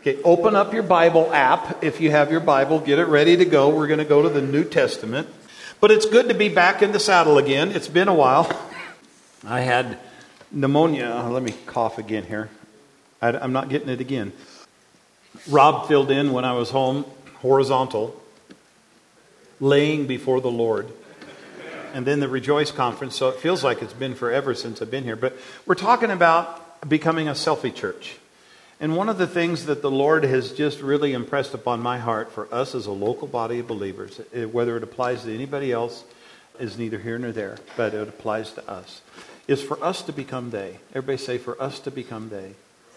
Okay, open up your Bible app. If you have your Bible, get it ready to go. We're going to go to the New Testament. But it's good to be back in the saddle again. It's been a while. I had pneumonia. Let me cough again here. I'm not getting it again. Rob filled in when I was home, horizontal, laying before the Lord. And then the Rejoice Conference. So it feels like it's been forever since I've been here. But we're talking about becoming a selfie church. And one of the things that the Lord has just really impressed upon my heart for us as a local body of believers, whether it applies to anybody else, is neither here nor there, but it applies to us, is for us to become they. Everybody say, for us to become they.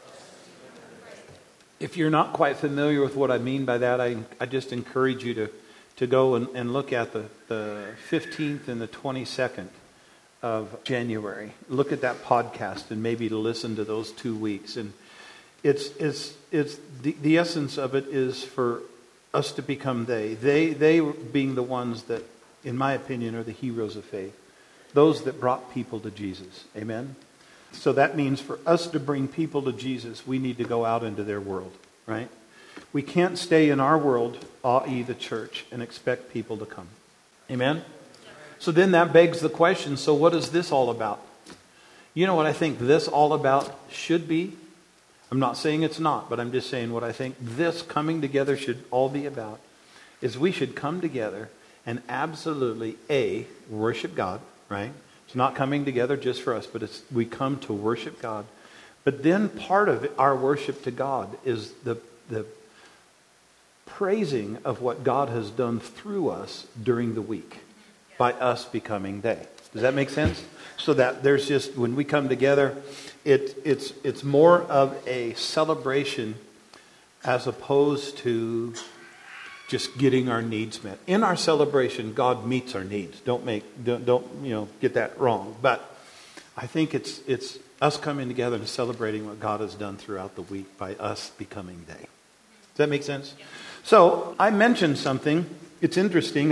If you're not quite familiar with what I mean by that, I just encourage you to go and look at the 15th and the 22nd of January. Look at that podcast and maybe to listen to those 2 weeks. And it's the essence of it is for us to become they. They being the ones that, in my opinion, are the heroes of faith. Those that brought people to Jesus. Amen? So that means for us to bring people to Jesus, we need to go out into their world, right? We can't stay in our world, i.e. the church, and expect people to come. Amen? So then that begs the question, so what is this all about? You know what I think this all about should be? I'm not saying it's not, but I'm just saying what I think this coming together should all be about is we should come together and absolutely, worship God, right? It's not coming together just for us, but we come to worship God. But then part of our worship to God is the praising of what God has done through us during the week by us becoming they. Does that make sense? So that there's just, when we come together, it's more of a celebration as opposed to just getting our needs met. In our celebration, God meets our needs. Don't get that wrong. But I think it's us coming together and celebrating what God has done throughout the week by us becoming they. Does that make sense? So I mentioned something. It's interesting.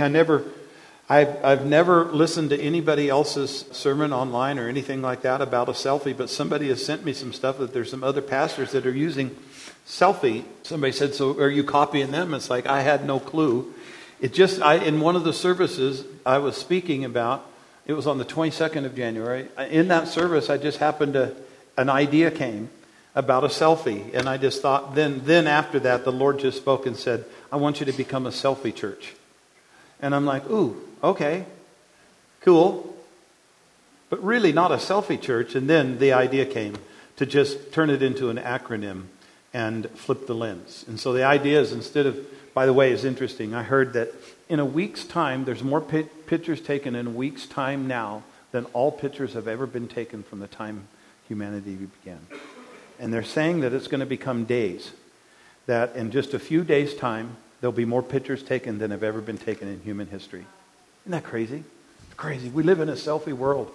I've never listened to anybody else's sermon online or anything like that about a selfie, but somebody has sent me some stuff that there's some other pastors that are using selfie. Somebody said, so are you copying them? It's like, I had no clue. In one of the services I was speaking about, it was on the 22nd of January. In that service, I just an idea came about a selfie. And I just thought, then after that, the Lord just spoke and said, I want you to become a selfie church. And I'm like, ooh, okay, cool. But really not a selfie church. And then the idea came to just turn it into an acronym and flip the lens. And so the idea is instead of, by the way, it's interesting. I heard that in a week's time, there's more pictures taken in a week's time now than all pictures have ever been taken from the time humanity began. And they're saying that it's going to become days. That in just a few days' time, there'll be more pictures taken than have ever been taken in human history. Isn't that crazy? It's crazy. We live in a selfie world.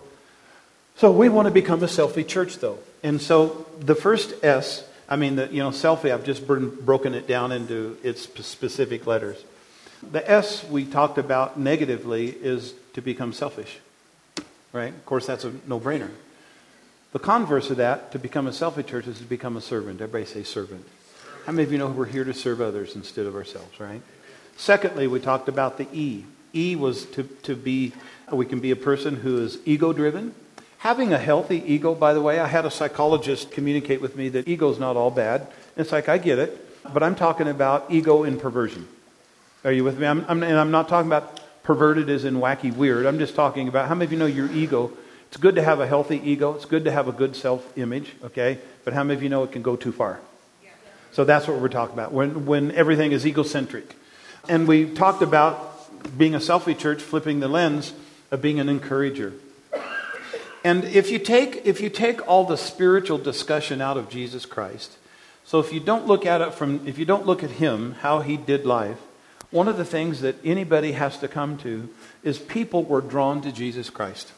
So we want to become a selfie church, though. And so the first S, selfie, I've just broken it down into its specific letters. The S we talked about negatively is to become selfish. Right? Of course, that's a no-brainer. The converse of that, to become a selfie church, is to become a servant. Everybody say servant. How many of you know we're here to serve others instead of ourselves, right? Secondly, we talked about the E. E was we can be a person who is ego-driven. Having a healthy ego, by the way, I had a psychologist communicate with me that ego is not all bad. It's like, I get it, but I'm talking about ego in perversion. Are you with me? I'm not talking about perverted as in wacky weird. I'm just talking about, how many of you know your ego? It's good to have a healthy ego. It's good to have a good self-image, okay? But how many of you know it can go too far? So that's what we're talking about, when everything is egocentric. And we talked about being a selfie church, flipping the lens of being an encourager. And if you take all the spiritual discussion out of Jesus Christ, so if you don't look at Him, how He did life, one of the things that anybody has to come to is people were drawn to Jesus Christ.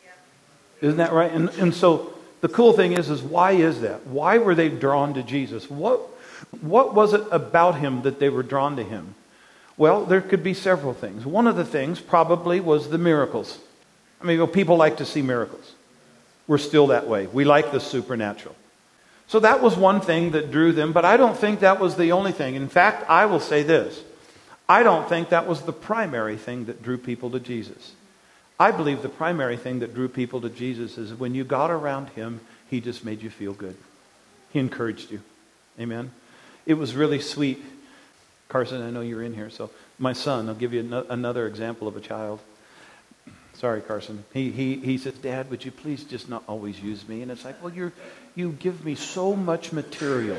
Isn't that right? And so the cool thing is why is that? Why were they drawn to Jesus? What was it about Him that they were drawn to Him? Well, there could be several things. One of the things probably was the miracles. People like to see miracles. We're still that way. We like the supernatural. So that was one thing that drew them, but I don't think that was the only thing. In fact, I will say this. I don't think that was the primary thing that drew people to Jesus. I believe the primary thing that drew people to Jesus is when you got around him, he just made you feel good. He encouraged you. Amen? It was really sweet. Carson, I know you're in here, so my son, I'll give you another example of a child. Sorry, Carson. He says, Dad, would you please just not always use me? And it's like, well, you give me so much material.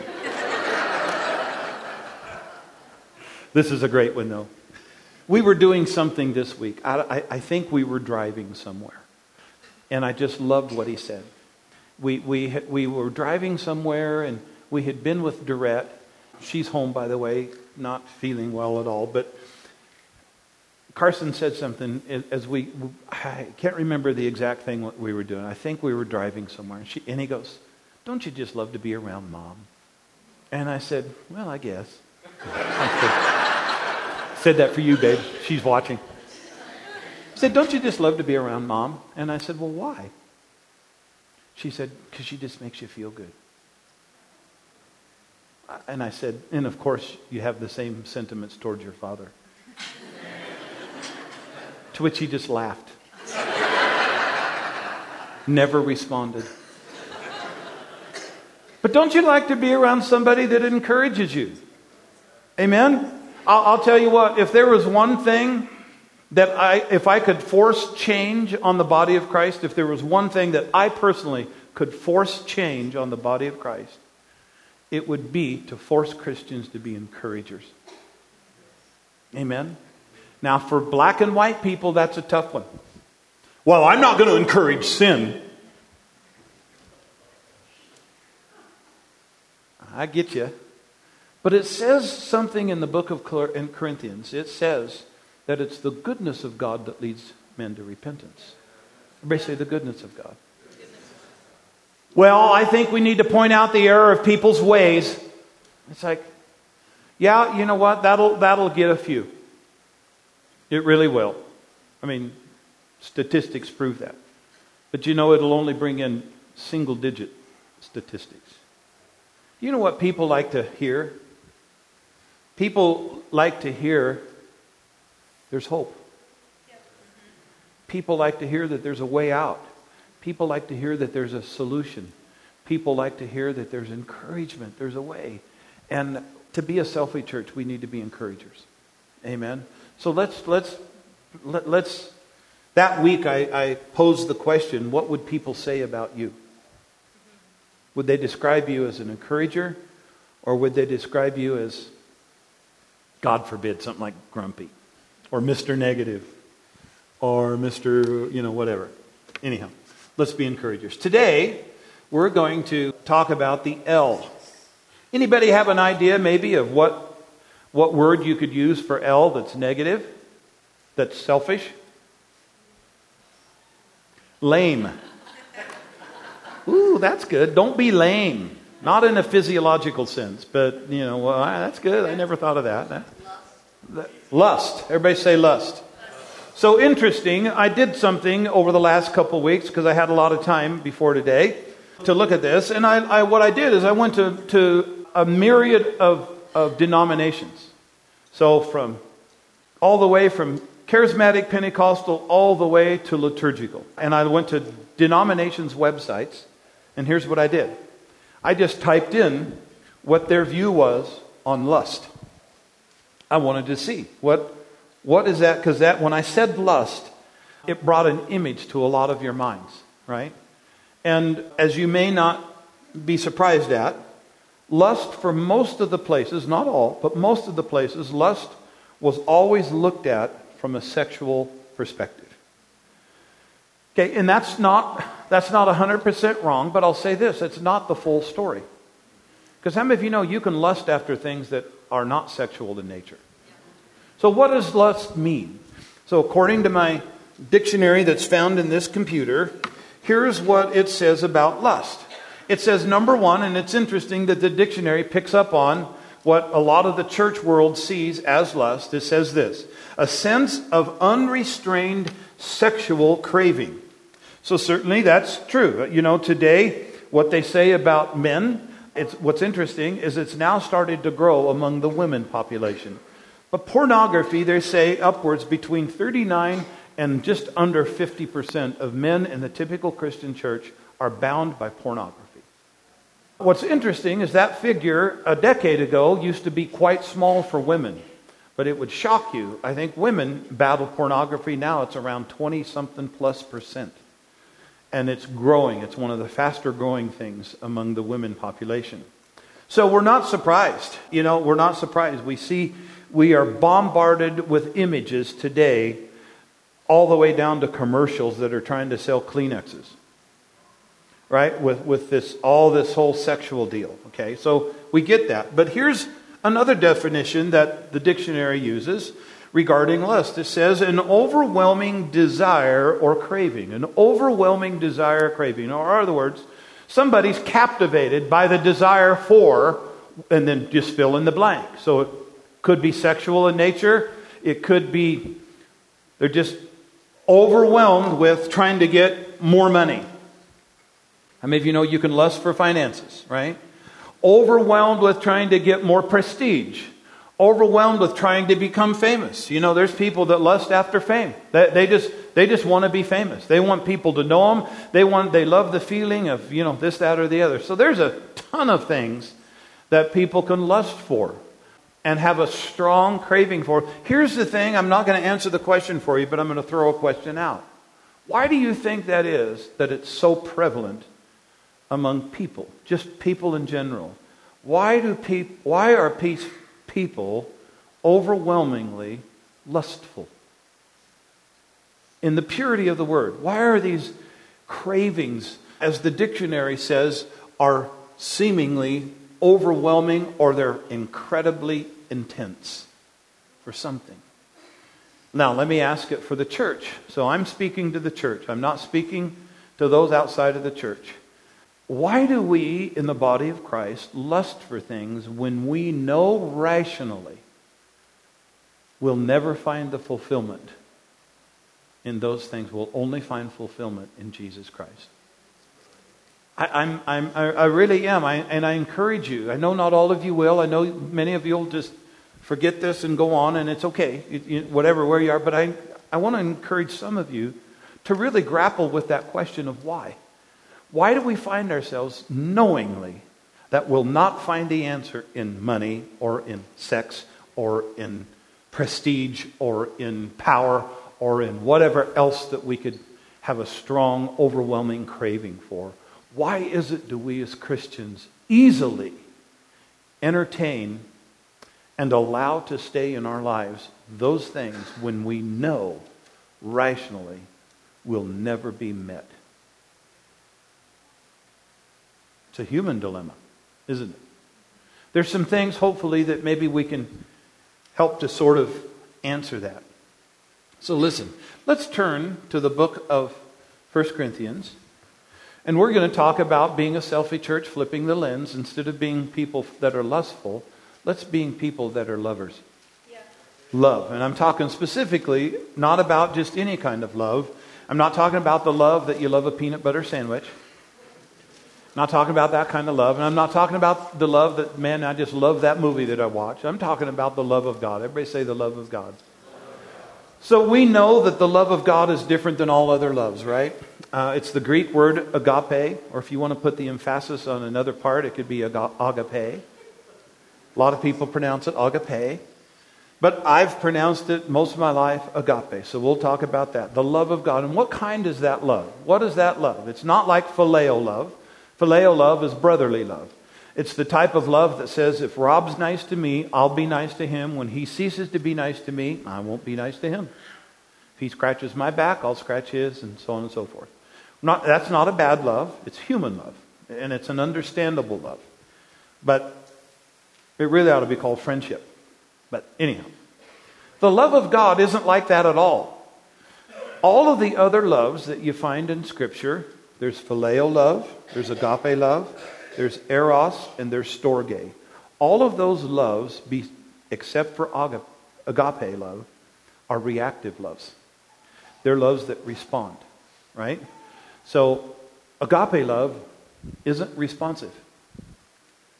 This is a great one, though. We were doing something this week. I think we were driving somewhere. And I just loved what he said. We were driving somewhere, and we had been with Dorette. She's home, by the way, not feeling well at all. But Carson said something as I can't remember the exact thing what we were doing. I think we were driving somewhere. And he goes, don't you just love to be around Mom? And I said, well, I guess. Said that for you, babe. She's watching. He said, don't you just love to be around Mom? And I said, well, why? She said, because she just makes you feel good. And I said, and of course, you have the same sentiments towards your father. To which he just laughed. Never responded. But don't you like to be around somebody that encourages you? Amen? I'll tell you what, if there was one thing that if I could force change on the body of Christ, if there was one thing that I personally could force change on the body of Christ, it would be to force Christians to be encouragers. Amen? Now, for black and white people, that's a tough one. Well, I'm not going to encourage sin. I get you. But it says something in the book of Corinthians. It says that it's the goodness of God that leads men to repentance. Everybody say the goodness of God. Well, I think we need to point out the error of people's ways. It's like, yeah, you know what? That'll get a few. It really will. I mean, statistics prove that. But you know, it'll only bring in single-digit statistics. You know what people like to hear? People like to hear there's hope. People like to hear that there's a way out. People like to hear that there's a solution. People like to hear that there's encouragement. There's a way. And to be a Selfie church, we need to be encouragers. Amen. So let's that week I posed the question, what would people say about you? Would they describe you as an encourager? Or would they describe you as, God forbid, something like grumpy? Or Mr. Negative? Or Mr. whatever. Anyhow, let's be encouragers. Today, we're going to talk about the L. Anybody have an idea maybe of what word you could use for L that's negative? That's selfish? Lame. Ooh, that's good. Don't be lame. Not in a physiological sense, but, that's good. I never thought of that. Lust. Everybody say lust. So interesting. I did something over the last couple of weeks because I had a lot of time before today to look at this. And what I did is I went to a myriad of denominations. So all the way from charismatic Pentecostal all the way to liturgical. And I went to denominations' websites. And here's what I did. I just typed in what their view was on lust. I wanted to see what is that, because that when I said lust, it brought an image to a lot of your minds, right? And as you may not be surprised at, lust for most of the places, not all, but most of the places, lust was always looked at from a sexual perspective. Okay, and that's not 100% wrong, but I'll say this, it's not the full story. Because how many of you know you can lust after things that are not sexual in nature? So what does lust mean? So according to my dictionary that's found in this computer, here's what it says about lust. It says, number one, and it's interesting that the dictionary picks up on what a lot of the church world sees as lust. It says this, a sense of unrestrained sexual craving. So certainly that's true. Today, what they say about men, What's interesting is it's now started to grow among the women population. But pornography, they say upwards between 39 and just under 50% of men in the typical Christian church are bound by pornography. What's interesting is that figure a decade ago used to be quite small for women. But it would shock you. I think women battle pornography now. It's around 20-something plus percent. And it's growing. It's one of the faster growing things among the women population. So we're not surprised. We're not surprised. We are bombarded with images today, all the way down to commercials that are trying to sell Kleenexes. Right? With this whole sexual deal. Okay, so we get that. But here's another definition that the dictionary uses regarding lust. It says an overwhelming desire or craving. An overwhelming desire or craving. Or in other words, somebody's captivated by the desire for, and then just fill in the blank. So it could be sexual in nature. It could be they're just overwhelmed with trying to get more money. How many of you know you can lust for finances, right? Overwhelmed with trying to get more prestige. Overwhelmed with trying to become famous. There's people that lust after fame. They just want to be famous. They want people to know them. They love the feeling of, this, that, or the other. So there's a ton of things that people can lust for and have a strong craving for. Here's the thing. I'm not going to answer the question for you, but I'm going to throw a question out. Why do you think that is, that it's so prevalent among people, just people in general? Why are people overwhelmingly lustful? In the purity of the word, why are these cravings, as the dictionary says, are seemingly overwhelming, or they're incredibly intense for something? Now, let me ask it for the church. So I'm speaking to the church. I'm not speaking to those outside of the church. Why do we, in the body of Christ, lust for things when we know rationally we'll never find the fulfillment in those things? We'll only find fulfillment in Jesus Christ. I really am, and I encourage you. I know not all of you will. I know many of you will just forget this and go on, and it's okay, where you are. But I want to encourage some of you to really grapple with that question of why. Why do we find ourselves knowingly that we'll not find the answer in money or in sex or in prestige or in power or in whatever else that we could have a strong, overwhelming craving for? Why is it do we as Christians easily entertain and allow to stay in our lives those things when we know rationally will never be met? It's a human dilemma, isn't it? There's some things, hopefully, that maybe we can help to sort of answer that. So listen, let's turn to the book of 1 Corinthians. And we're going to talk about being a selfie church, flipping the lens. Instead of being people that are lustful, let's being people that are lovers. Yeah. Love. And I'm talking specifically not about just any kind of love. I'm not talking about the love that you love a peanut butter sandwich. I'm not talking about that kind of love. And I'm not talking about the love that, man, I just love that movie that I watched. I'm talking about the love of God. Everybody say the love of God. So we know that the love of God is different than all other loves, right? It's the Greek word agape, or if you want to put the emphasis on another part, it could be agape. A lot of people pronounce it agape. But I've pronounced it most of my life agape. So we'll talk about that. The love of God. And what kind is that love? What is that love? It's not like phileo love. Phileo love is brotherly love. It's the type of love that says, if Rob's nice to me, I'll be nice to him. When he ceases to be nice to me, I won't be nice to him. If he scratches my back, I'll scratch his, and so on and so forth. That's not a bad love. It's human love. And it's an understandable love. But it really ought to be called friendship. But anyhow, the love of God isn't like that at all. All of the other loves that you find in Scripture, there's phileo love, there's agape love, there's eros, and there's storge. All of those loves, except for agape love, are reactive loves. They're loves that respond, right? So agape love isn't responsive.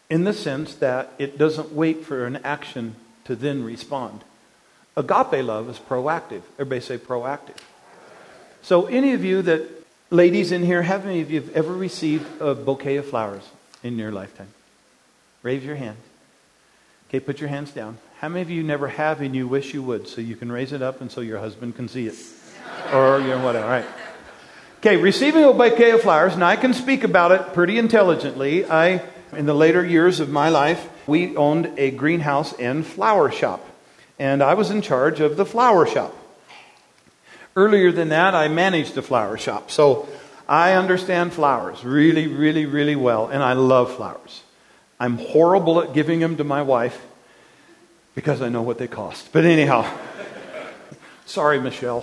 in the sense that it doesn't wait for an action to then respond. Agape love is proactive. Everybody say proactive. So any of you that, ladies in here, have any of you ever received a bouquet of flowers in your lifetime? Raise your hand. Okay, put your hands down. How many of you never have and you wish you would, so you can raise it up and so your husband can see it? Or, whatever, all right. Okay, receiving a bouquet of flowers. Now, I can speak about it pretty intelligently. In the later years of my life, we owned a greenhouse and flower shop. And I was in charge of the flower shop. Earlier than that, I managed the flower shop. So I understand flowers really, really, really well. And I love flowers. I'm horrible at giving them to my wife because I know what they cost. But anyhow, sorry, Michelle.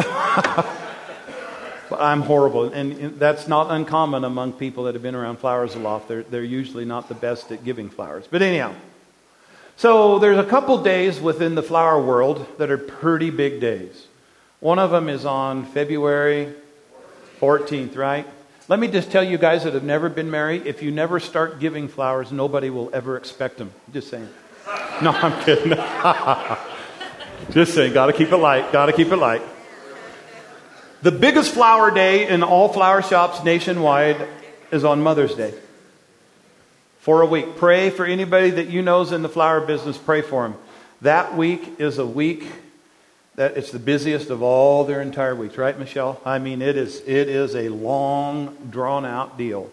But I'm horrible. And that's not uncommon among people that have been around flowers a lot. They're usually not the best at giving flowers. But anyhow, so there's a couple days within the flower world that are pretty big days. One of them is on February 14th, right? Let me just tell you guys that have never been married, if you never start giving flowers, nobody will ever expect them. Just saying. No, I'm kidding. Just saying, got to keep it light, got to keep it light. The biggest flower day in all flower shops nationwide is on Mother's Day. For a week. Pray for anybody that you know is in the flower business. Pray for them. That week is a week that it's the busiest of all their entire weeks. Right, Michelle? I mean, it is a long, drawn-out deal.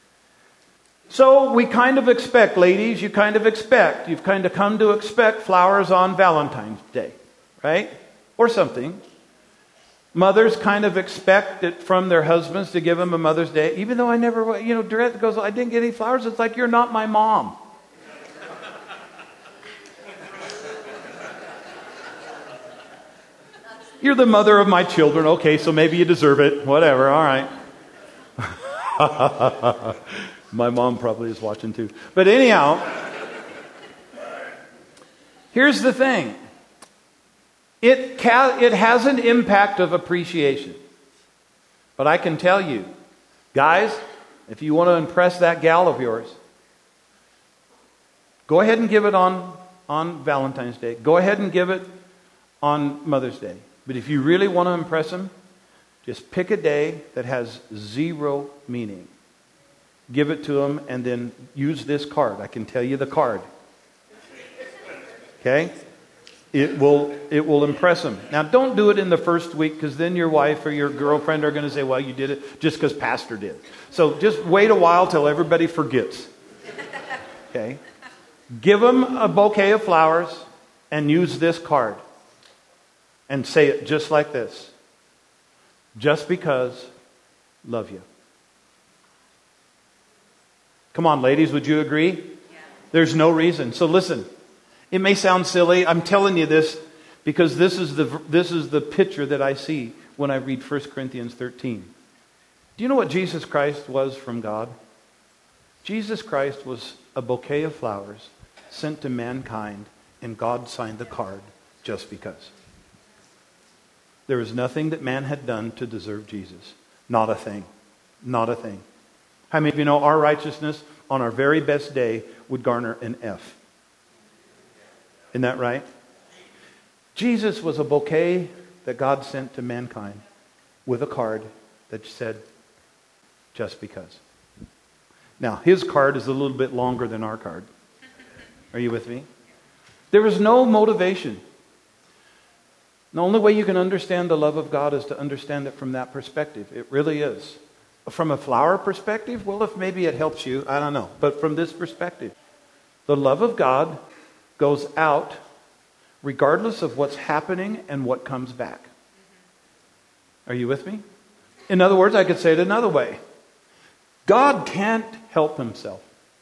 So we kind of expect, ladies, you've kind of come to expect flowers on Valentine's Day. Right? Or something. Mothers kind of expect it from their husbands to give them a Mother's Day. Even though I never, Dorette goes, I didn't get any flowers. It's like, you're not my mom. You're the mother of my children. Okay, so maybe you deserve it. Whatever, all right. My mom probably is watching too. But anyhow, here's the thing. It has an impact of appreciation. But I can tell you, guys, if you want to impress that gal of yours, go ahead and give it on Valentine's Day. Go ahead and give it on Mother's Day. But if you really want to impress them, just pick a day that has zero meaning. Give it to them and then use this card. I can tell you the card. Okay? It will impress them. Now, don't do it in the first week because then your wife or your girlfriend are going to say, well, you did it just because Pastor did. So just wait a while till everybody forgets. Okay? Give them a bouquet of flowers and use this card. And say it just like this. Just because, love you. Come on, ladies, would you agree? Yeah. There's no reason. So listen. It may sound silly. I'm telling you this because this is the picture that I see when I read 1 Corinthians 13. Do you know what Jesus Christ was from God? Jesus Christ was a bouquet of flowers sent to mankind, and God signed the card just because. There was nothing that man had done to deserve Jesus. Not a thing. Not a thing. How many of you know our righteousness on our very best day would garner an F? Isn't that right? Jesus was a bouquet that God sent to mankind with a card that said, just because. Now, his card is a little bit longer than our card. Are you with me? There was no motivation. The only way you can understand the love of God is to understand it from that perspective. It really is. From a flower perspective, well, if maybe it helps you, I don't know. But from this perspective, the love of God goes out regardless of what's happening and what comes back. Are you with me? In other words, I could say it another way. God can't help himself.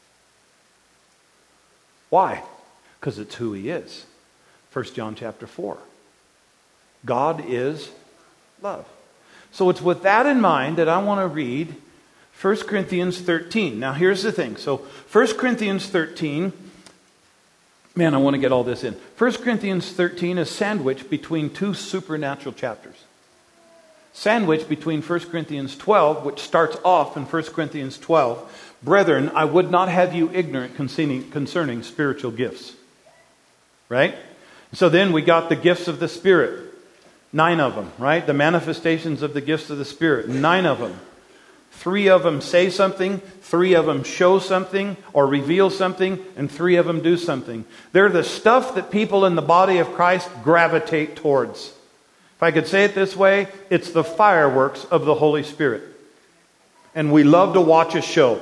Why? Because it's who he is. 1 John chapter 4. God is love. So it's with that in mind that I want to read 1 Corinthians 13. Now here's the thing. So 1 Corinthians 13, man, I want to get all this in. 1 Corinthians 13 is sandwiched between two supernatural chapters. sandwiched between 1 Corinthians 12, which starts off in 1 Corinthians 12, brethren, I would not have you ignorant concerning spiritual gifts. Right? So then we got the gifts of the Spirit. 9 of them, right? The manifestations of the gifts of the Spirit. 9 of them. 3 of them say something, 3 of them show something or reveal something, and 3 of them do something. They're the stuff that people in the body of Christ gravitate towards. If I could say it this way, it's the fireworks of the Holy Spirit. And we love to watch a show.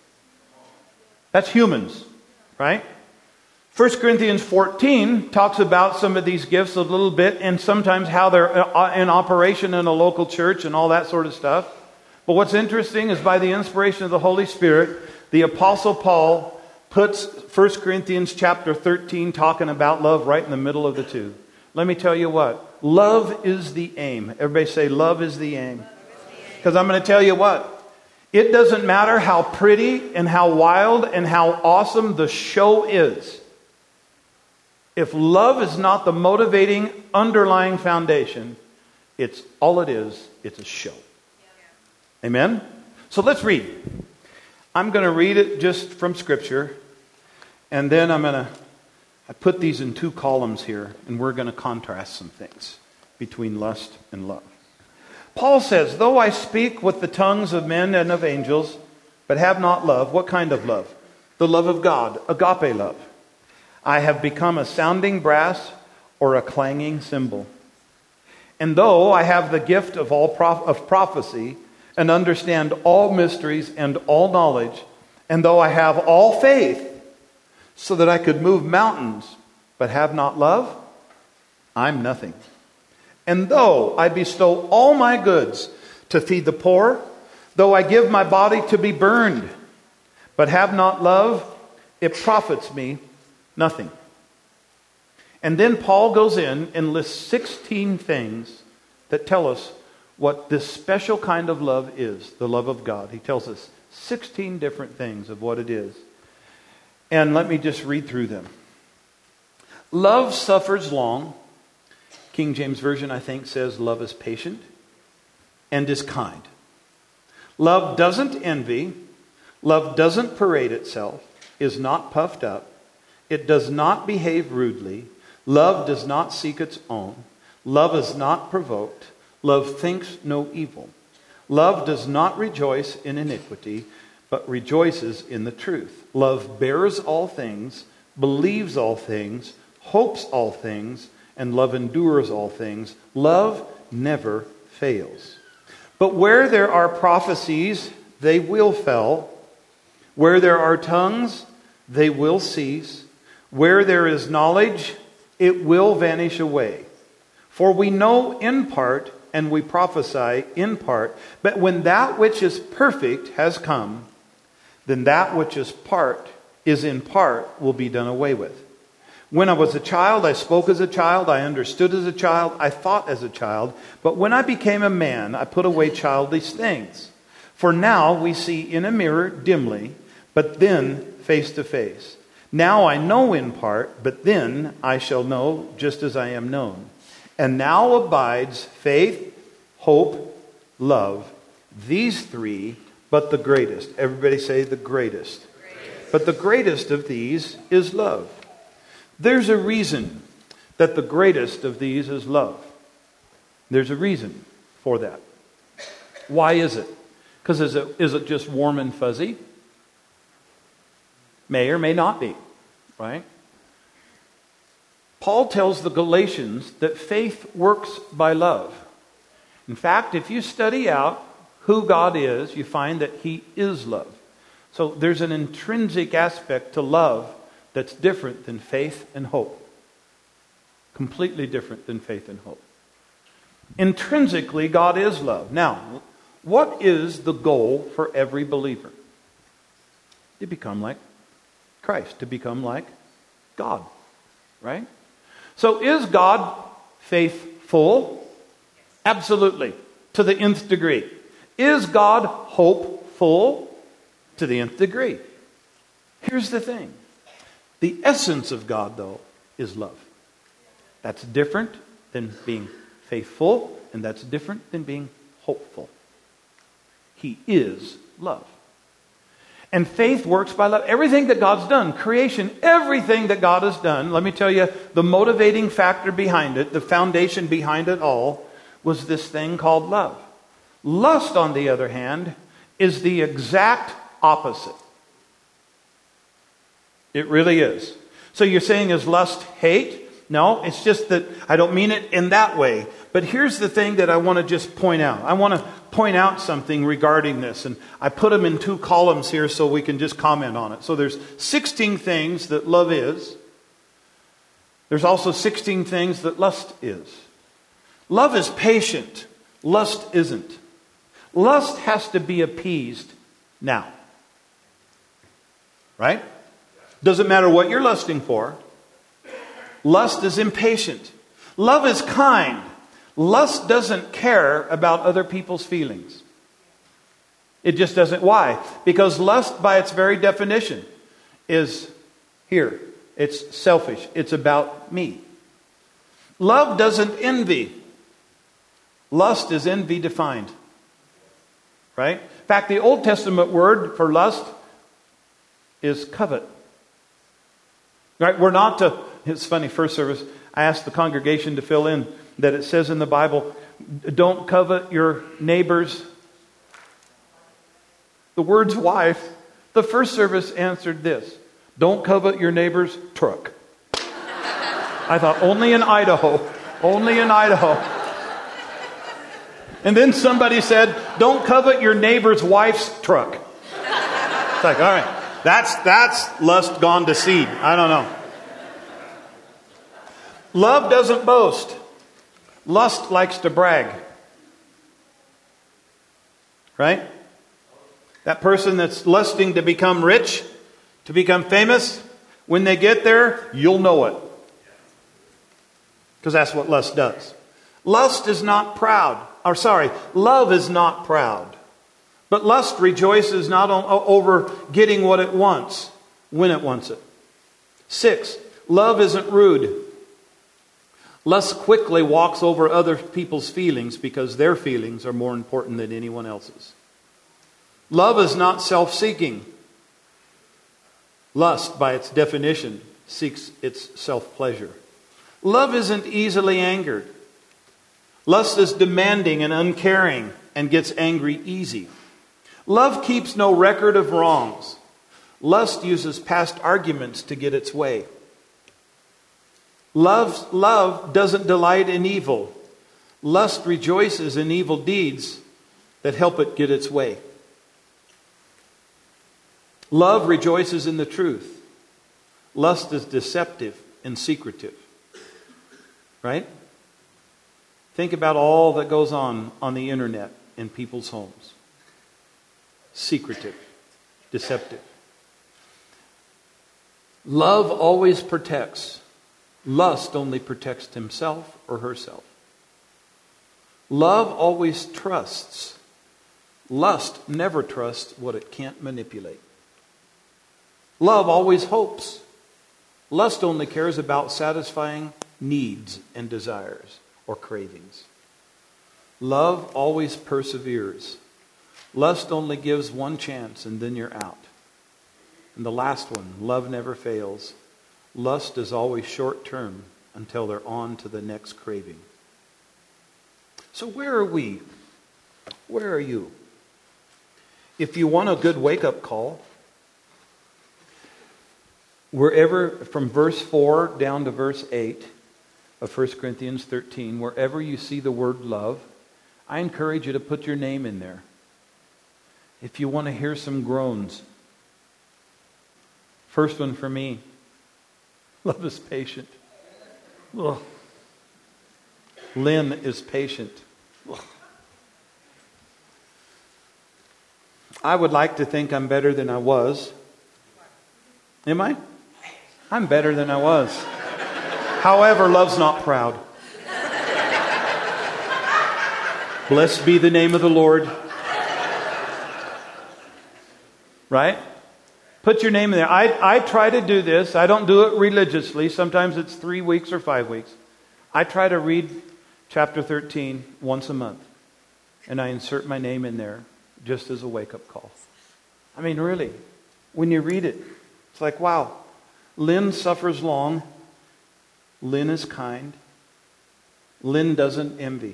That's humans, right? 1 Corinthians 14 talks about some of these gifts a little bit and sometimes how they're in operation in a local church and all that sort of stuff. But what's interesting is by the inspiration of the Holy Spirit, the Apostle Paul puts 1 Corinthians chapter 13 talking about love right in the middle of the two. Let me tell you what. Love is the aim. Everybody say, love is the aim. Because I'm going to tell you what. It doesn't matter how pretty and how wild and how awesome the show is. If love is not the motivating underlying foundation, it's all it is. It's a show. Amen? So let's read. I'm going to read it just from Scripture. And then I put these in 2 columns here. And we're going to contrast some things between lust and love. Paul says, though I speak with the tongues of men and of angels, but have not love. What kind of love? The love of God. Agape love. I have become a sounding brass or a clanging cymbal. And though I have the gift of prophecy, and understand all mysteries and all knowledge, and though I have all faith, so that I could move mountains, but have not love, I'm nothing. And though I bestow all my goods to feed the poor, though I give my body to be burned, but have not love, it profits me nothing. And then Paul goes in and lists 16 things that tell us what this special kind of love is, the love of God. He tells us 16 different things of what it is. And let me just read through them. Love suffers long. King James Version, I think, says love is patient and is kind. Love doesn't envy. Love doesn't parade itself, is not puffed up. It does not behave rudely. Love does not seek its own. Love is not provoked. Love thinks no evil. Love does not rejoice in iniquity, but rejoices in the truth. Love bears all things, believes all things, hopes all things, and love endures all things. Love never fails. But where there are prophecies, they will fail. Where there are tongues, they will cease. Where there is knowledge, it will vanish away. For we know in part, and we prophesy in part. But when that which is perfect has come, then that which is in part will be done away with. When I was a child, I spoke as a child, I understood as a child, I thought as a child. But when I became a man, I put away childish things. For now we see in a mirror dimly, but then face to face. Now I know in part, but then I shall know just as I am known. And now abides faith, hope, love. These 3, but the greatest. Everybody say the greatest. But the greatest of these is love. There's a reason that the greatest of these is love. There's a reason for that. Why is it? Because is it just warm and fuzzy? May or may not be, right? Paul tells the Galatians that faith works by love. In fact, if you study out who God is, you find that He is love. So there's an intrinsic aspect to love that's different than faith and hope. Completely different than faith and hope. Intrinsically, God is love. Now, what is the goal for every believer? To become like Christ, to become like God, right? So is God faithful? Absolutely, to the nth degree. Is God hopeful? To the nth degree. Here's the thing. The essence of God, though, is love. That's different than being faithful, and that's different than being hopeful. He is love. And faith works by love. Everything that God's done, creation, everything that God has done, let me tell you, the motivating factor behind it, the foundation behind it all, was this thing called love. Lust, on the other hand, is the exact opposite. It really is. So you're saying, is lust hate? No, it's just that I don't mean it in that way. But here's the thing that I want to just point out. I want to point out something regarding this. And I put them in 2 columns here so we can just comment on it. So there's 16 things that love is. There's also 16 things that lust is. Love is patient. Lust isn't. Lust has to be appeased now. Right? Doesn't matter what you're lusting for. Lust is impatient. Love is kind. Lust doesn't care about other people's feelings. It just doesn't. Why? Because lust, by its very definition, is here. It's selfish. It's about me. Love doesn't envy. Lust is envy defined. Right? In fact, the Old Testament word for lust is covet. Right? We're not to... It's funny, first service, I asked the congregation to fill in that it says in the Bible, don't covet your neighbor's, the word's wife. The first service answered this, don't covet your neighbor's truck. I thought, only in Idaho. Only in Idaho. And then somebody said, don't covet your neighbor's wife's truck. It's like, all right, that's lust gone to seed. I don't know. Love doesn't boast. Lust likes to brag. Right? That person that's lusting to become rich, to become famous, when they get there, you'll know it. Because that's what lust does. Lust is not proud. Love is not proud. But lust rejoices not over getting what it wants, when it wants it. 6, love isn't rude. Lust quickly walks over other people's feelings because their feelings are more important than anyone else's. Love is not self-seeking. Lust, by its definition, seeks its self-pleasure. Love isn't easily angered. Lust is demanding and uncaring and gets angry easy. Love keeps no record of wrongs. Lust uses past arguments to get its way. Love doesn't delight in evil. Lust rejoices in evil deeds that help it get its way. Love rejoices in the truth. Lust is deceptive and secretive. Right? Think about all that goes on the internet in people's homes. Secretive. Deceptive. Love always protects. Lust only protects himself or herself. Love always trusts. Lust never trusts what it can't manipulate. Love always hopes. Lust only cares about satisfying needs and desires or cravings. Love always perseveres. Lust only gives one chance and then you're out. And the last one, love never fails. Lust is always short-term until they're on to the next craving. So where are we? Where are you? If you want a good wake-up call, wherever, from verse 4 down to verse 8 of 1 Corinthians 13, wherever you see the word love, I encourage you to put your name in there. If you want to hear some groans. First one for me. Love is patient. Ugh. Lynn is patient. Ugh. I would like to think I'm better than I was. Am I? I'm better than I was. However, love's not proud. Blessed be the name of the Lord. Right? Put your name in there. I try to do this. I don't do it religiously. Sometimes it's 3 weeks or 5 weeks. I try to read chapter 13 once a month. and I insert my name in there just as a wake-up call. I mean, really, when you read it, it's like, wow, Lynn suffers long. Lynn is kind. Lynn doesn't envy.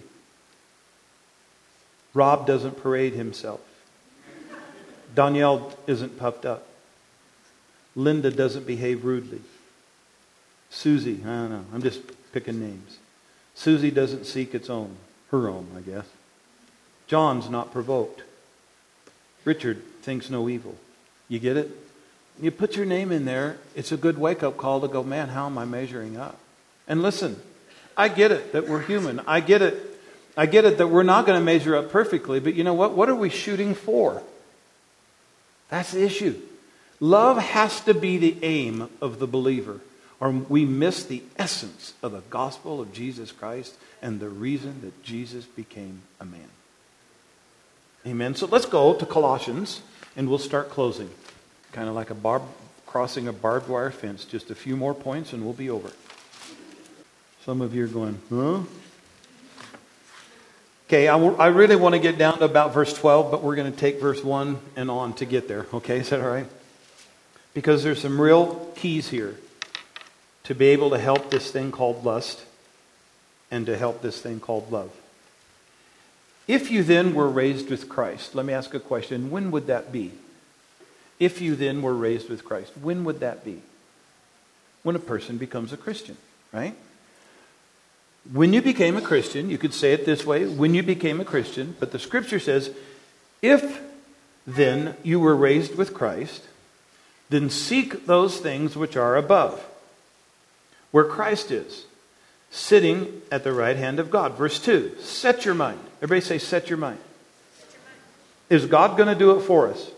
Rob doesn't parade himself. Danielle isn't puffed up. Linda doesn't behave rudely. Susie, I don't know, I'm just picking names. Susie doesn't seek its own, her own, I guess. John's not provoked. Richard thinks no evil. You get it? You put your name in there, it's a good wake-up call to go, man, how am I measuring up? And listen, I get it that we're human. I get it that we're not going to measure up perfectly, but you know what? What are we shooting for? That's the issue. Love has to be the aim of the believer, or we miss the essence of the gospel of Jesus Christ and the reason that Jesus became a man. Amen. So let's go to Colossians, and we'll start closing. Kind of like crossing a barbed wire fence. Just a few more points, and we'll be over. Some of you are going, huh? Okay, I really want to get down to about verse 12, but we're going to take verse 1 and on to get there. Okay, is that all right? Because there's some real keys here to be able to help this thing called lust and to help this thing called love. If you then were raised with Christ, let me ask a question. When would that be? If you then were raised with Christ, when would that be? When a person becomes a Christian, right? When you became a Christian, you could say it this way, when you became a Christian, but the scripture says, if then you were raised with Christ, then seek those things which are above, where Christ is, sitting at the right hand of God. Verse 2, set your mind. Everybody say, set your mind. Is God going to do it for us?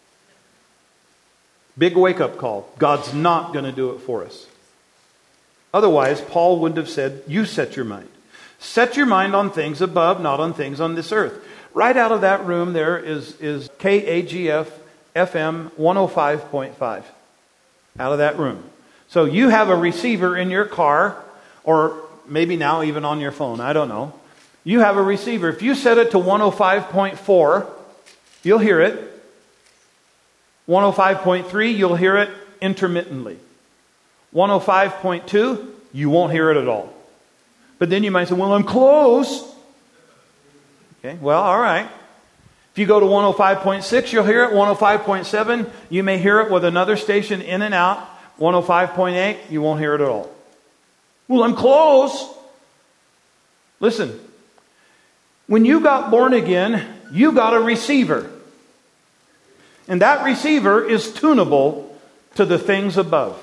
Big wake-up call. God's not going to do it for us. Otherwise, Paul wouldn't have said, you set your mind. Set your mind on things above, not on things on this earth. Right out of that room there is KAGF FM 105.5. Out of that room. So you have a receiver in your car, or maybe now even on your phone, I don't know. You have a receiver. If you set it to 105.4, you'll hear it. 105.3, you'll hear it intermittently. 105.2, you won't hear it at all. But then you might say, well, I'm close. Okay, well, all right. If you go to 105.6, you'll hear it. 105.7, you may hear it with another station in and out. 105.8, you won't hear it at all. Well, I'm close. Listen, when you got born again, you got a receiver. And that receiver is tunable to the things above.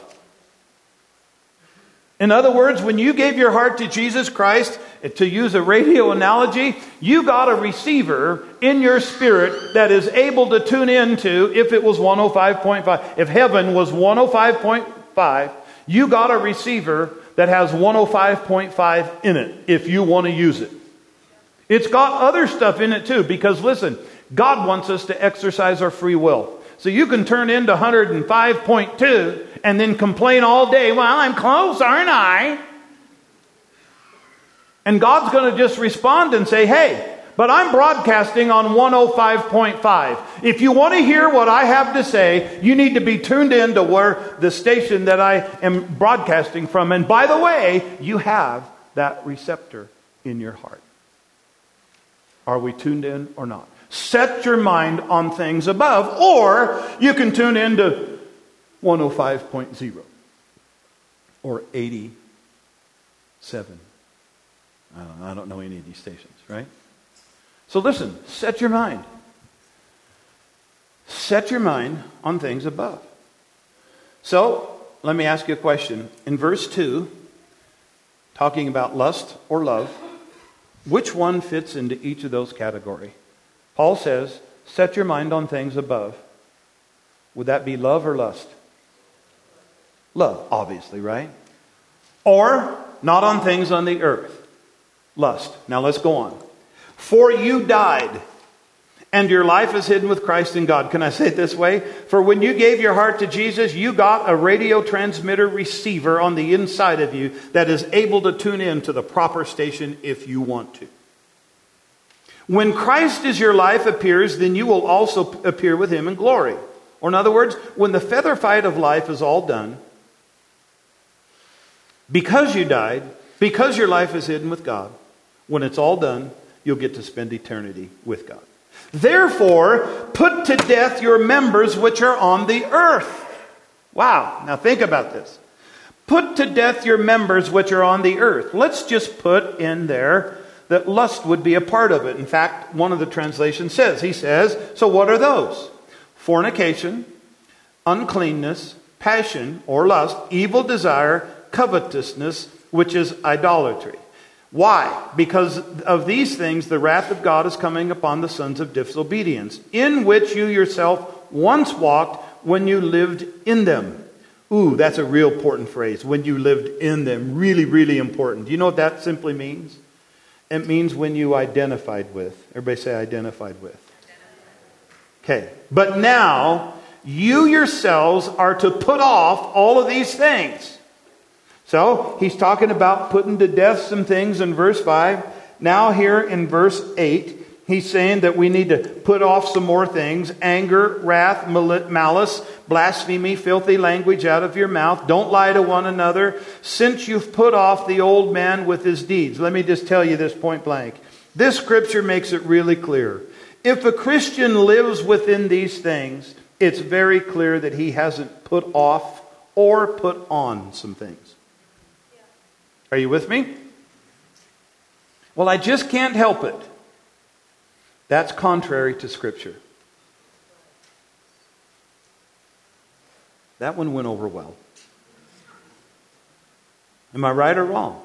In other words, when you gave your heart to Jesus Christ, to use a radio analogy, you got a receiver in your spirit that is able to tune into, if it was 105.5, if heaven was 105.5, you got a receiver that has 105.5 in it, if you want to use it. It's got other stuff in it too, because listen, God wants us to exercise our free will. So you can turn into 105.2 and then complain all day, well, I'm close, aren't I? And God's going to just respond and say, hey, but I'm broadcasting on 105.5. If you want to hear what I have to say, you need to be tuned in to where the station that I am broadcasting from. And by the way, you have that receptor in your heart. Are we tuned in or not? Set your mind on things above, or you can tune into 105.0 or 87. I don't know any of these stations, right? So listen, set your mind. Set your mind on things above. So, let me ask you a question. In verse 2, talking about lust or love, which one fits into each of those categories? Paul says, set your mind on things above. Would that be love or lust? Love, obviously, right? Or not on things on the earth. Lust. Now let's go on. For you died, and your life is hidden with Christ in God. Can I say it this way? For when you gave your heart to Jesus, you got a radio transmitter receiver on the inside of you that is able to tune in to the proper station if you want to. When Christ is your life appears, then you will also appear with him in glory. Or in other words, when the feather fight of life is all done, because you died, because your life is hidden with God, when it's all done, you'll get to spend eternity with God. Therefore, put to death your members which are on the earth. Wow. Now think about this. Put to death your members which are on the earth. Let's just put in there that lust would be a part of it. In fact, one of the translations says, he says, so what are those? Fornication, uncleanness, passion or lust, evil desire, covetousness, which is idolatry. Why? Because of these things, the wrath of God is coming upon the sons of disobedience, in which you yourself once walked when you lived in them. Ooh, that's a real important phrase. When you lived in them. Really, really important. Do you know what that simply means? It means when you identified with. Everybody say identified with. Okay. But now, you yourselves are to put off all of these things. So, he's talking about putting to death some things in verse 5. Now here in verse 8, he's saying that we need to put off some more things. Anger, wrath, malice, blasphemy, filthy language out of your mouth. Don't lie to one another, since you've put off the old man with his deeds. Let me just tell you this point blank. This scripture makes it really clear. If a Christian lives within these things, it's very clear that he hasn't put off or put on some things. Are you with me? Well, I just can't help it. That's contrary to Scripture. That one went over well. Am I right or wrong?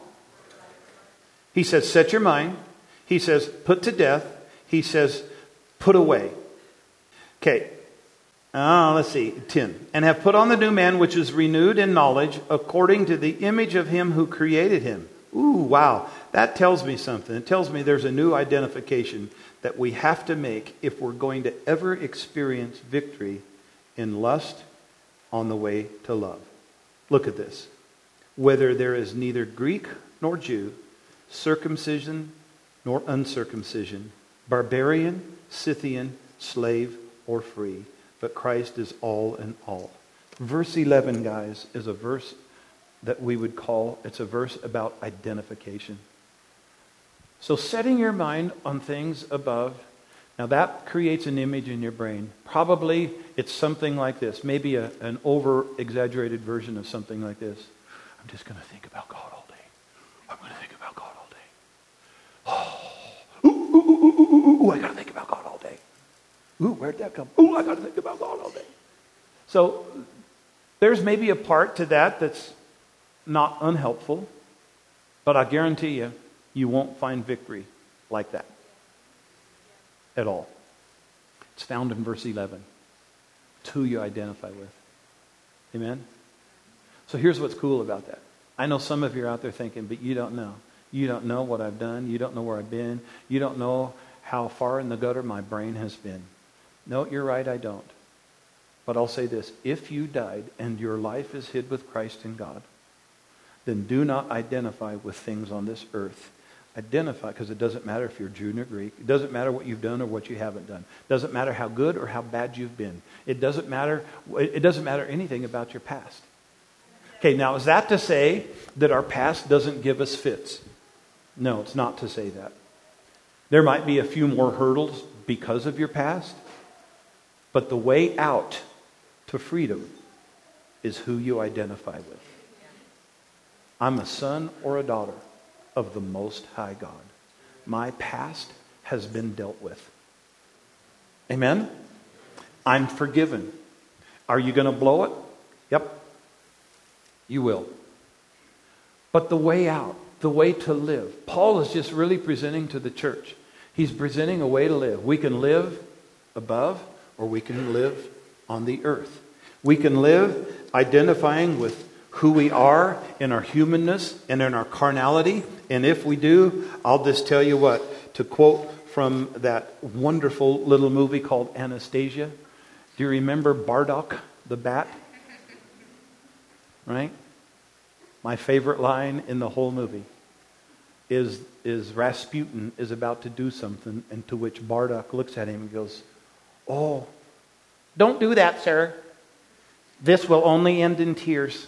He says, set your mind. He says, put to death. He says, put away. Okay. Let's see. 10. And have put on the new man, which is renewed in knowledge, according to the image of him who created him. Ooh, wow. That tells me something. It tells me there's a new identification that we have to make if we're going to ever experience victory in lust on the way to love. Look at this. Whether there is neither Greek nor Jew, circumcision nor uncircumcision, barbarian, Scythian, slave or free, but Christ is all in all. Verse 11, guys, is a verse that we would call, it's a verse about identification. So setting your mind on things above, now that creates an image in your brain. Probably it's something like this. Maybe an over-exaggerated version of something like this. I'm just going to think about God all day. I'm going to think about God all day. Oh, I got to think about God all day. Ooh, where'd that come? Ooh, I got to think about God all day. So there's maybe a part to that that's not unhelpful, but I guarantee you, you won't find victory like that at all. It's found in verse 11. It's who you identify with. Amen? So here's what's cool about that. I know some of you are out there thinking, but you don't know. You don't know what I've done. You don't know where I've been. You don't know how far in the gutter my brain has been. No, you're right, I don't. But I'll say this. If you died and your life is hid with Christ in God, then do not identify with things on this earth. Identify, because it doesn't matter if you're Jew or Greek. It doesn't matter what you've done or what you haven't done. It doesn't matter how good or how bad you've been. It doesn't matter anything about your past. Okay, now is that to say that our past doesn't give us fits? No, it's not to say that. There might be a few more hurdles because of your past, but the way out to freedom is who you identify with. I'm a son or a daughter of the Most High God. My past has been dealt with. Amen? I'm forgiven. Are you going to blow it? Yep. You will. But the way out, the way to live, Paul is just really presenting to the church. He's presenting a way to live. We can live above or we can live on the earth. We can live identifying with who we are in our humanness and in our carnality. And if we do, I'll just tell you what, to quote from that wonderful little movie called Anastasia. Do you remember Bardock the bat? Right? My favorite line in the whole movie is Rasputin is about to do something, and to which Bardock looks at him and goes, "Oh, don't do that, sir. This will only end in tears."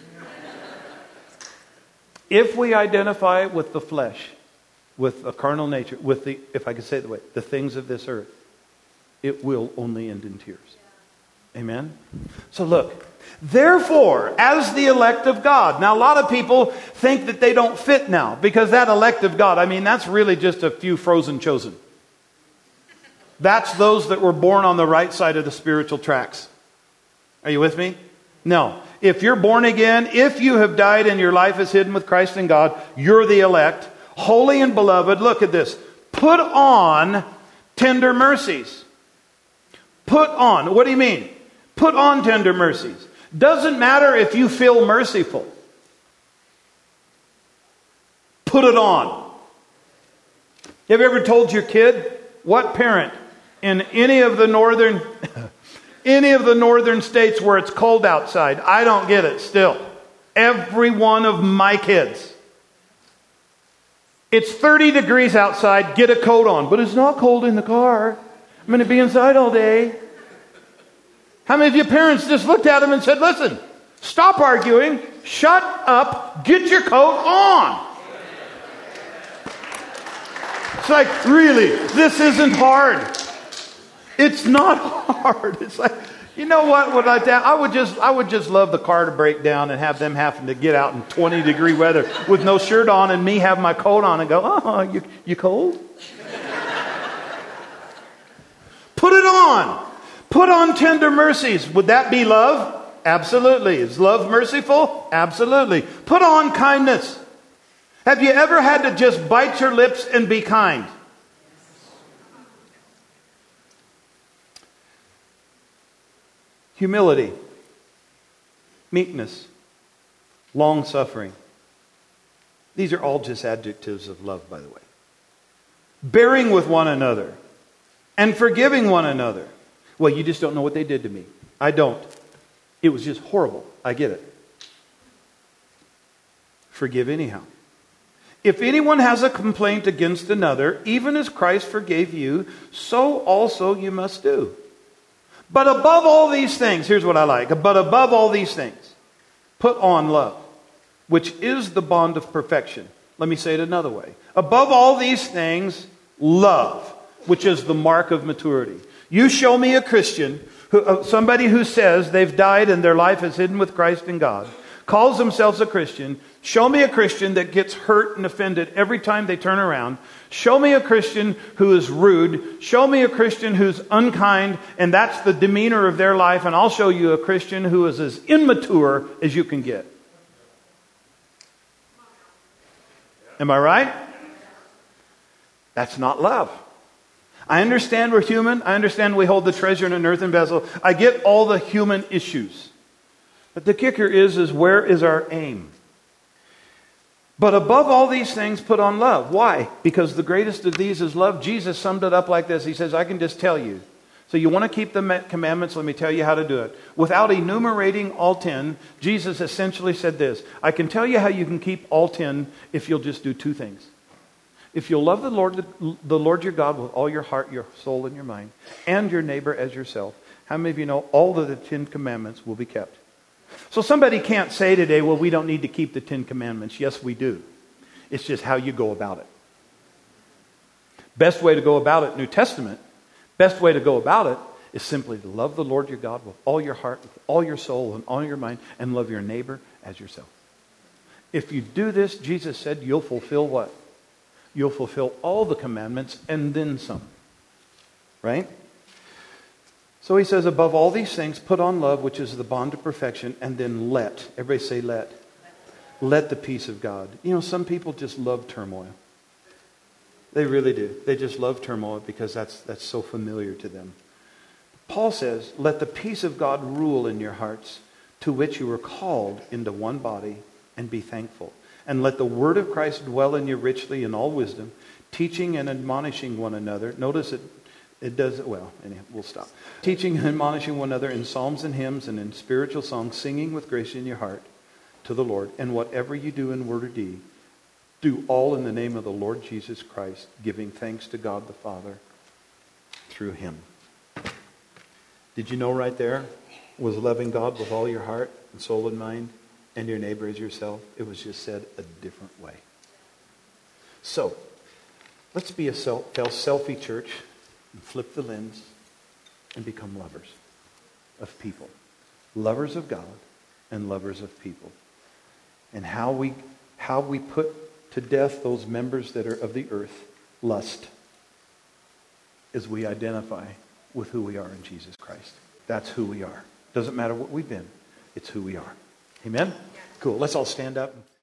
If we identify with the flesh, with a carnal nature, with the, if I could say it that way, the things of this earth, it will only end in tears. Amen? So look, therefore, as the elect of God. Now, a lot of people think that they don't fit now, because that elect of God, I mean, that's really just a few frozen chosen. That's those that were born on the right side of the spiritual tracks. Are you with me? No. If you're born again, if you have died and your life is hidden with Christ in God, you're the elect, holy and beloved. Look at this. Put on tender mercies. Put on. What do you mean? Put on tender mercies. Doesn't matter if you feel merciful. Put it on. Have you ever told your kid, what parent in any of the northern states where it's cold outside? I don't get it still. Every one of my kids. It's 30 degrees outside, get a coat on. But it's not cold in the car. I'm going to be inside all day. How many of your parents just looked at them and said, listen, stop arguing, shut up, get your coat on? It's like, really, this isn't hard. It's not hard. It's like, you know what? I would just love the car to break down and have them having to get out in 20-degree weather with no shirt on and me have my coat on and go, oh, you cold? Put it on. Put on tender mercies. Would that be love? Absolutely. Is love merciful? Absolutely. Put on kindness. Have you ever had to just bite your lips and be kind? Humility, meekness, long-suffering. These are all just adjectives of love, by the way. Bearing with one another and forgiving one another. Well, you just don't know what they did to me. I don't. It was just horrible. I get it. Forgive anyhow. If anyone has a complaint against another, even as Christ forgave you, so also you must do. But above all these things, here's what I like. But above all these things, put on love, which is the bond of perfection. Let me say it another way. Above all these things, love, which is the mark of maturity. You show me a Christian, somebody who says they've died and their life is hidden with Christ in God, calls themselves a Christian. Show me a Christian that gets hurt and offended every time they turn around. Show me a Christian who is rude. Show me a Christian who's unkind, and that's the demeanor of their life, and I'll show you a Christian who is as immature as you can get. Am I right? That's not love. I understand we're human. I understand we hold the treasure in an earthen vessel. I get all the human issues. But the kicker is where is our aim? But above all these things, put on love. Why? Because the greatest of these is love. Jesus summed it up like this. He says, I can just tell you. So you want to keep the commandments? Let me tell you how to do it. Without enumerating all 10, Jesus essentially said this. I can tell you how you can keep all 10 if you'll just do two things. If you'll love the Lord your God with all your heart, your soul, and your mind, and your neighbor as yourself, how many of you know all of the 10 commandments will be kept? So somebody can't say today, well, we don't need to keep the 10 commandments. Yes, we do. It's just how you go about it. Best way to go about it, New Testament, best way to go about it is simply to love the Lord your God with all your heart, with all your soul, and all your mind, and love your neighbor as yourself. If you do this, Jesus said, you'll fulfill what? You'll fulfill all the commandments and then some. Right? So he says, above all these things, put on love, which is the bond of perfection, and then let. Everybody say let. Let the peace of God. You know, some people just love turmoil. They really do. They just love turmoil because that's so familiar to them. Paul says, let the peace of God rule in your hearts, to which you were called into one body, and be thankful. And let the word of Christ dwell in you richly in all wisdom, teaching and admonishing one another. Notice it does it well. Anyhow, we'll stop. Teaching and admonishing one another in psalms and hymns and in spiritual songs, singing with grace in your heart to the Lord. And whatever you do in word or deed, Do all in the name of the Lord Jesus Christ, giving thanks to God the Father through him. Did you know right there was loving God with all your heart and soul and mind and your neighbor as yourself? It was just said a different way. So, let's be a selfie church and flip the lens and become lovers of people. Lovers of God and lovers of people. And how we put to death those members that are of the earth, lust, as we identify with who we are in Jesus Christ. That's who we are. Doesn't matter what we've been. It's who we are. Amen? Cool. Let's all stand up.